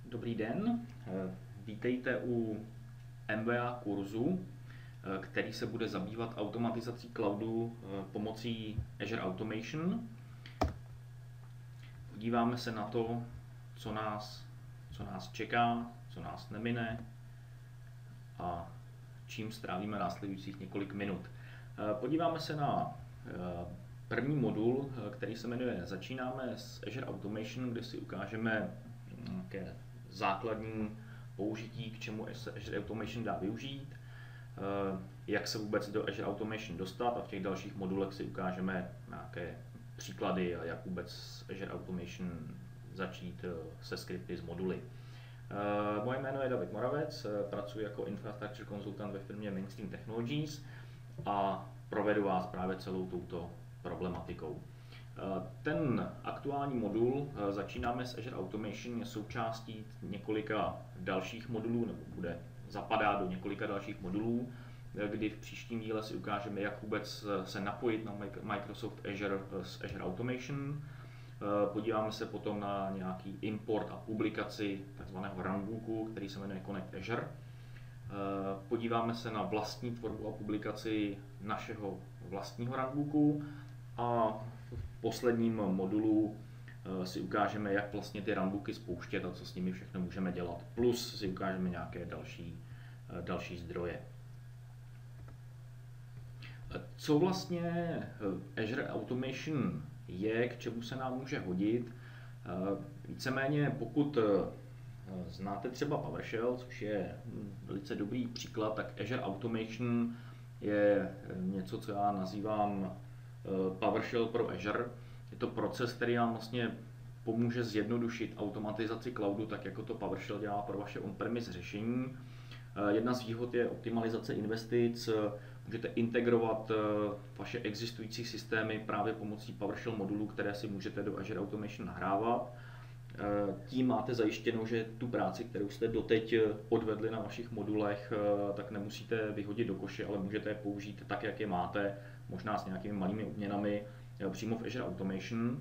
Dobrý den, vítejte u MBA kurzu, který se bude zabývat automatizací cloudu pomocí Azure Automation. Podíváme se na to, co nás čeká, co nás nemine a čím strávíme následujících několik minut. Podíváme se na první modul, který se jmenuje Začínáme s Azure Automation, kde si ukážeme nějaké základní použití, k čemu Azure Automation dá využít, jak se vůbec do Azure Automation dostat, a v těch dalších modulech si ukážeme nějaké příklady a jak vůbec s Azure Automation začít se skripty z moduly. Moje jméno je David Moravec, pracuji jako infrastructure konzultant ve firmě Mainstream Technologies a provedu vás právě celou touto problematikou. Ten aktuální modul Začínáme s Azure Automation je součástí několika dalších modulů, nebo zapadá do několika dalších modulů, kdy v příštím díle si ukážeme, jak vůbec se napojit na Microsoft Azure s Azure Automation. Podíváme se potom na nějaký import a publikaci takzvaného runbooku, který se jmenuje Connect Azure. Podíváme se na vlastní tvorbu a publikaci našeho vlastního runbooku a v posledním modulu si ukážeme, jak vlastně ty runbooky spouštět a co s nimi všechno můžeme dělat. Plus si ukážeme nějaké další zdroje. Co vlastně Azure Automation je, k čemu se nám může hodit? Víceméně pokud znáte třeba PowerShell, což je velice dobrý příklad, tak Azure Automation je něco, co já nazývám PowerShell pro Azure. Je to proces, který vám vlastně pomůže zjednodušit automatizaci cloudu, tak jako to PowerShell dělá pro vaše on-premise řešení. Jedna z výhod je optimalizace investic. Můžete integrovat vaše existující systémy právě pomocí PowerShell modulů, které si můžete do Azure Automation nahrávat. Tím máte zajištěno, že tu práci, kterou jste doteď odvedli na vašich modulech, tak nemusíte vyhodit do koše, ale můžete je použít tak, jak je máte, možná s nějakými malými obměnami přímo v Azure Automation.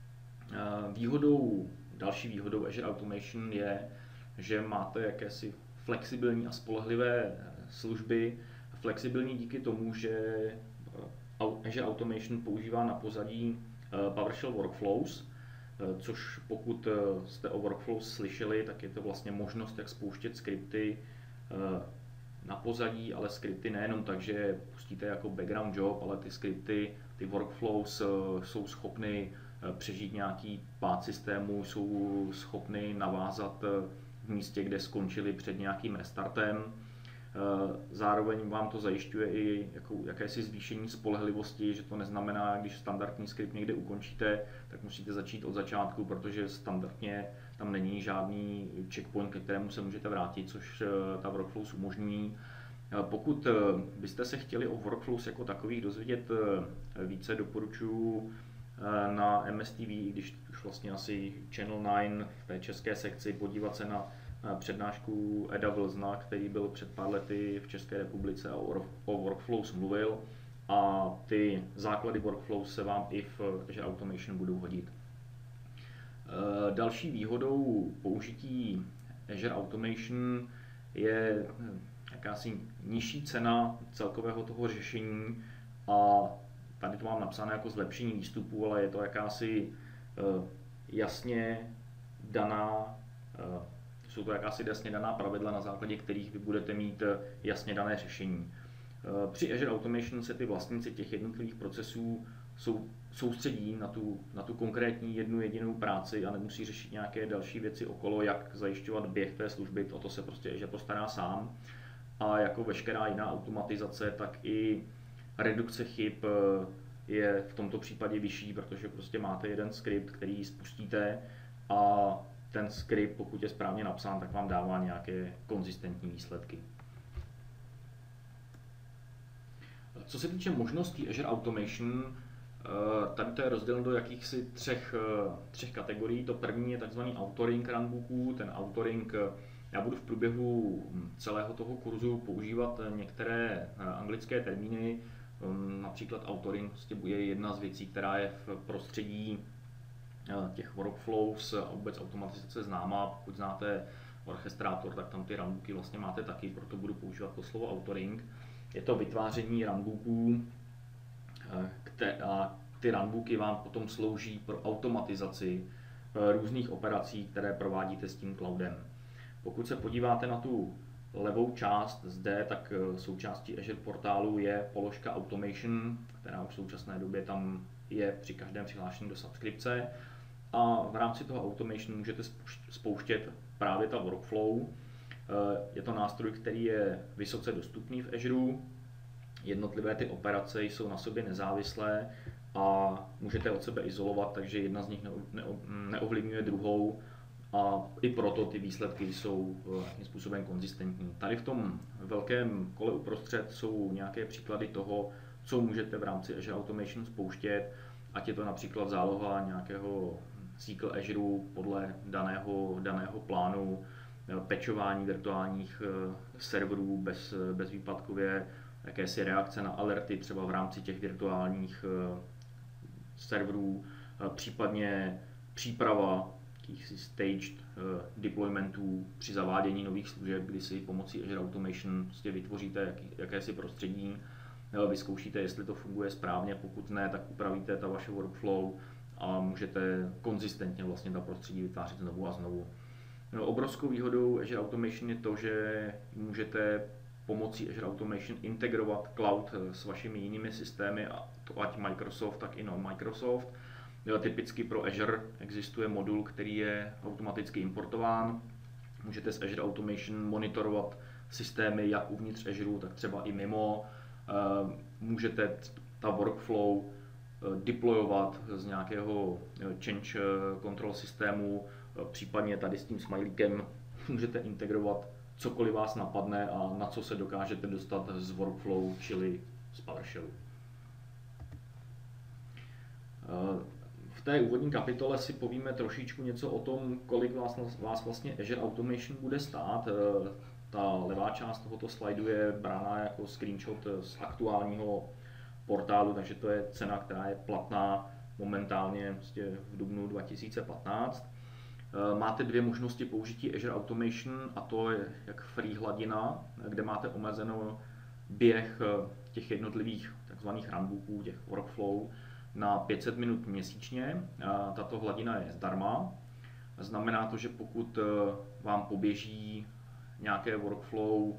Další výhodou Azure Automation je, že máte jakési flexibilní a spolehlivé služby. Flexibilní díky tomu, že Azure Automation používá na pozadí PowerShell Workflows, což pokud jste o Workflows slyšeli, tak je to vlastně možnost, jak spouštět skripty na pozadí, ale skripty nejenom tak, že pustíte jako background job, ale ty skripty, ty Workflows jsou schopny přežít nějaký pád systému, jsou schopny navázat v místě, kde skončili před nějakým restartem. Zároveň vám to zajišťuje i jakési zvýšení spolehlivosti, že to neznamená, když standardní skript někde ukončíte, tak musíte začít od začátku, protože standardně tam není žádný checkpoint, ke kterému se můžete vrátit, což ta Workflows umožní. Pokud byste se chtěli o Workflows jako takových dozvědět více, doporučuji na MSTV, když už vlastně asi Channel 9 v té české sekci, podívat se na přednášku Eda Vlzna, který byl před pár lety v České republice a o Workflows mluvil, a ty základy Workflows se vám i v Azure Automation budou hodit. Další výhodou použití Azure Automation je jakási nižší cena celkového toho řešení, a tady to mám napsané jako zlepšení výstupu, ale je to jsou to jakási jasně daná pravidla, na základě kterých vy budete mít jasně dané řešení. Při Azure Automation se ty vlastníci těch jednotlivých procesů soustředí na tu konkrétní jednu jedinou práci a nemusí řešit nějaké další věci okolo, jak zajišťovat běh té služby, o to se prostě Azure postará sám. A jako veškerá jiná automatizace, tak i redukce chyb je v tomto případě vyšší, protože prostě máte jeden skript, který spustíte, a ten skript, pokud je správně napsán, tak vám dává nějaké konzistentní výsledky. Co se týče možností Azure Automation, tady to je rozděleno do jakýchsi třech kategorií. To první je takzvaný authoring runbooků. Ten authoring, já budu v průběhu celého toho kurzu používat některé anglické termíny. Například authoring je jedna z věcí, která je v prostředí těch workflows a vůbec automatizace známá. Pokud znáte Orchestrátor, tak tam ty runbooky vlastně máte taky, proto budu používat to slovo authoring. Je to vytváření runbooků, a ty runbooky vám potom slouží pro automatizaci různých operací, které provádíte s tím cloudem. Pokud se podíváte na tu levou část zde, tak součástí Azure portálu je položka Automation, která už v současné době tam je při každém přihlášení do subskripce. A v rámci toho Automation můžete spouštět právě ta workflow. Je to nástroj, který je vysoce dostupný v Azure. Jednotlivé ty operace jsou na sobě nezávislé a můžete od sebe izolovat, takže jedna z nich neovlivňuje druhou a i proto ty výsledky jsou nějakým způsobem konzistentní. Tady v tom velkém kole uprostřed jsou nějaké příklady toho, co můžete v rámci Azure Automation spouštět, ať je to například záloha nějakého SQL Azure podle daného plánu, patchování virtuálních serverů bezvýpadkově, jakési reakce na alerty třeba v rámci těch virtuálních serverů, případně příprava jakýchsi staged deploymentů při zavádění nových služeb, kdy si pomocí Azure Automation prostě vytvoříte jakési prostředí, vyzkoušíte, jestli to funguje správně, pokud ne, tak upravíte ta vaše workflow a můžete konzistentně vlastně ta prostředí vytvářet znovu a znovu. No, obrovskou výhodou Azure Automation je to, že můžete pomocí Azure Automation integrovat cloud s vašimi jinými systémy, a to ať Microsoft, tak i non-Microsoft. Typicky pro Azure existuje modul, který je automaticky importován. Můžete s Azure Automation monitorovat systémy jak uvnitř Azure, tak třeba i mimo. Můžete ta workflow deployovat z nějakého change control systému, případně tady s tím smajlíkem můžete integrovat cokoliv vás napadne a na co se dokážete dostat z workflow, čili z PowerShellu. V té úvodní kapitole si povíme trošičku něco o tom, kolik vás vlastně Azure Automation bude stát. Ta levá část tohoto slajdu je brána jako screenshot z aktuálního portálu, takže to je cena, která je platná momentálně v dubnu 2015. Máte dvě možnosti použití Azure Automation, a to je jak free hladina, kde máte omezeno běh těch jednotlivých takzvaných runbooků, těch workflow, na 500 minut měsíčně. Tato hladina je zdarma. Znamená to, že pokud vám poběží nějaké workflow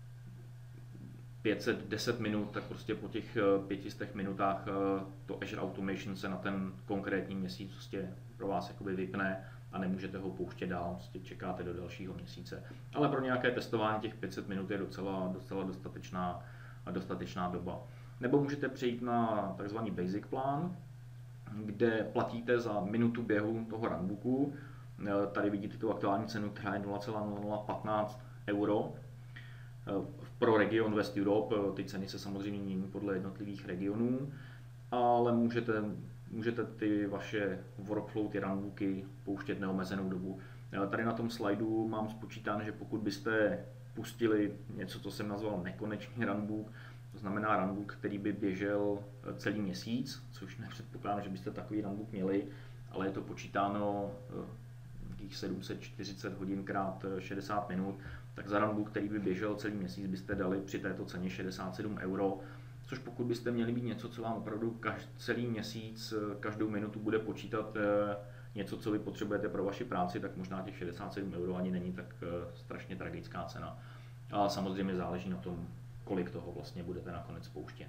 510 minut, tak prostě po těch 500 minutách to Azure Automation se na ten konkrétní měsíc prostě pro vás jakoby vypne a nemůžete ho pouštět dál, prostě čekáte do dalšího měsíce. Ale pro nějaké testování těch 500 minut je docela dostatečná doba. Nebo můžete přejít na tzv. Basic plán, kde platíte za minutu běhu toho runbooku. Tady vidíte tu aktuální cenu, která je 0,0015 euro. Pro region West Europe ty ceny se samozřejmě mění podle jednotlivých regionů, ale můžete ty vaše workflow, ty runbooky pouštět neomezenou dobu. Tady na tom slajdu mám spočítán, že pokud byste pustili něco, co jsem nazval nekonečný runbook, to znamená runbook, který by běžel celý měsíc, což nepředpokládám, že byste takový runbook měli, ale je to počítáno nějakých 740 hodin krát 60 minut, tak za runbook, který by běžel celý měsíc, byste dali při této ceně 67 euro, což pokud byste měli být něco, co vám opravdu celý měsíc, každou minutu bude počítat něco, co vy potřebujete pro vaši práci, tak možná těch 67 euro ani není tak strašně tragická cena. A samozřejmě záleží na tom, kolik toho vlastně budete nakonec pouštět.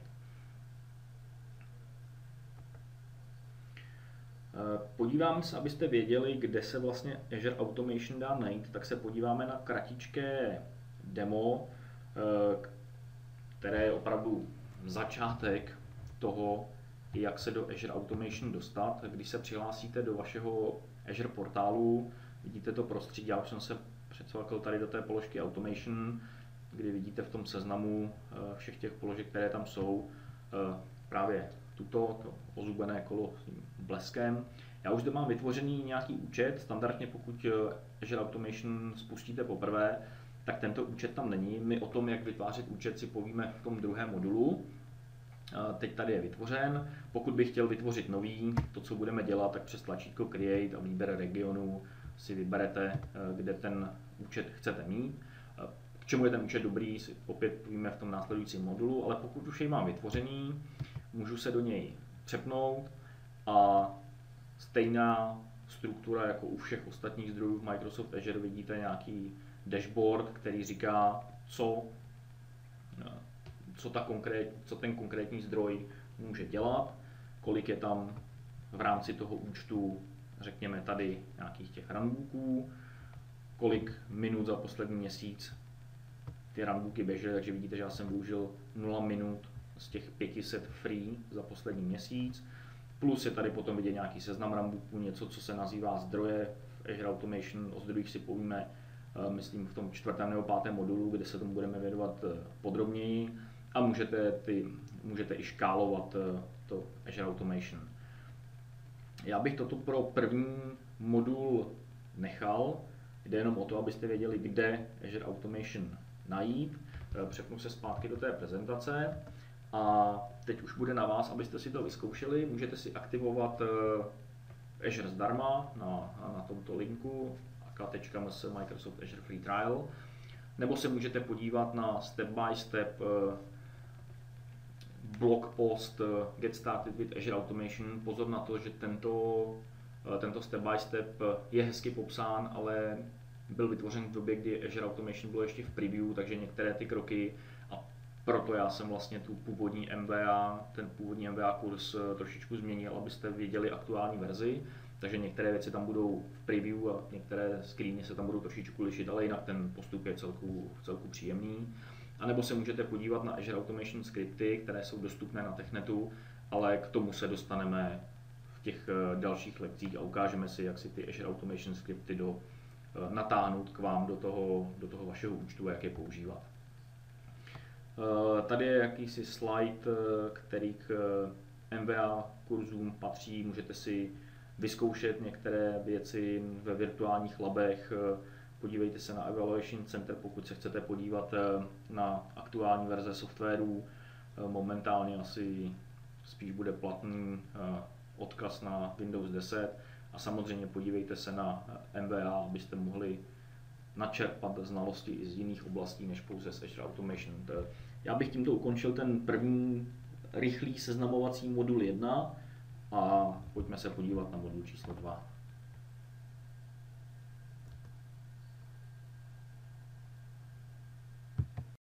Podíváme se, abyste věděli, kde se vlastně Azure Automation dá najít, tak se podíváme na kratičké demo, které je opravdu začátek toho, jak se do Azure Automation dostat. Když se přihlásíte do vašeho Azure portálu, vidíte to prostředí, já už jsem se přecvakl tady do té položky Automation, kdy vidíte v tom seznamu všech těch položek, které tam jsou, právě to ozubené kolo s tím bleskem. Já už zde mám vytvořený nějaký účet, standardně pokud Azure Automation spustíte poprvé, tak tento účet tam není. My o tom, jak vytvářet účet, si povíme v tom druhém modulu. Teď tady je vytvořen. Pokud bych chtěl vytvořit nový, to, co budeme dělat, tak přes tlačítko Create a výběr regionu si vyberete, kde ten účet chcete mít. K čemu je ten účet dobrý, si opět víme v tom následujícím modulu, ale pokud už jej mám vytvořený, můžu se do něj přepnout a stejná struktura jako u všech ostatních zdrojů v Microsoft Azure, vidíte nějaký dashboard, který říká, co ten konkrétní zdroj může dělat, kolik je tam v rámci toho účtu, řekněme tady nějakých těch runbooků, kolik minut za poslední měsíc ty runbooky běžely, takže vidíte, že já jsem využil 0 minut z těch 500 free za poslední měsíc, plus je tady potom vidět nějaký seznam runbooků, něco, co se nazývá zdroje v Azure Automation, o zdrojích si povíme, myslím v tom 4. nebo 5. modulu, kde se tomu budeme věnovat podrobněji a můžete i škálovat to Azure Automation. Já bych toto pro první modul nechal, jde jenom o to, abyste věděli, kde Azure Automation najít. Přepnu se zpátky do té prezentace a teď už bude na vás, abyste si to vyzkoušeli. Můžete si aktivovat Azure zdarma na tomto linku ak.ms Microsoft Azure Free Trial, nebo se můžete podívat na step by step blog post Get Started with Azure Automation. Pozor na to, že tento step by step je hezky popsán, ale byl vytvořen v době, kdy Azure Automation bylo ještě v preview, takže některé ty kroky, a proto já jsem vlastně ten původní MBA kurz trošičku změnil, abyste věděli aktuální verzi. Takže některé věci tam budou v preview a některé screeny se tam budou trošičku lišit, ale jinak ten postup je celku příjemný. A nebo se můžete podívat na Azure Automation skripty, které jsou dostupné na Technetu, ale k tomu se dostaneme v těch dalších lekcích a ukážeme si, jak si ty Azure Automation skripty natáhnout k vám do toho vašeho účtu a jak je používat. Tady je jakýsi slide, který k MBA kurzům patří. Můžete si vyzkoušet některé věci ve virtuálních labech. Podívejte se na Evaluation Center, pokud se chcete podívat na aktuální verze softwaru. Momentálně asi spíš bude platný odkaz na Windows 10 a samozřejmě podívejte se na MBA, abyste mohli načerpat znalosti i z jiných oblastí než pouze z Azure Automation. Já bych tímto ukončil ten první rychlý seznamovací modul 1 a pojďme se podívat na modul číslo 2.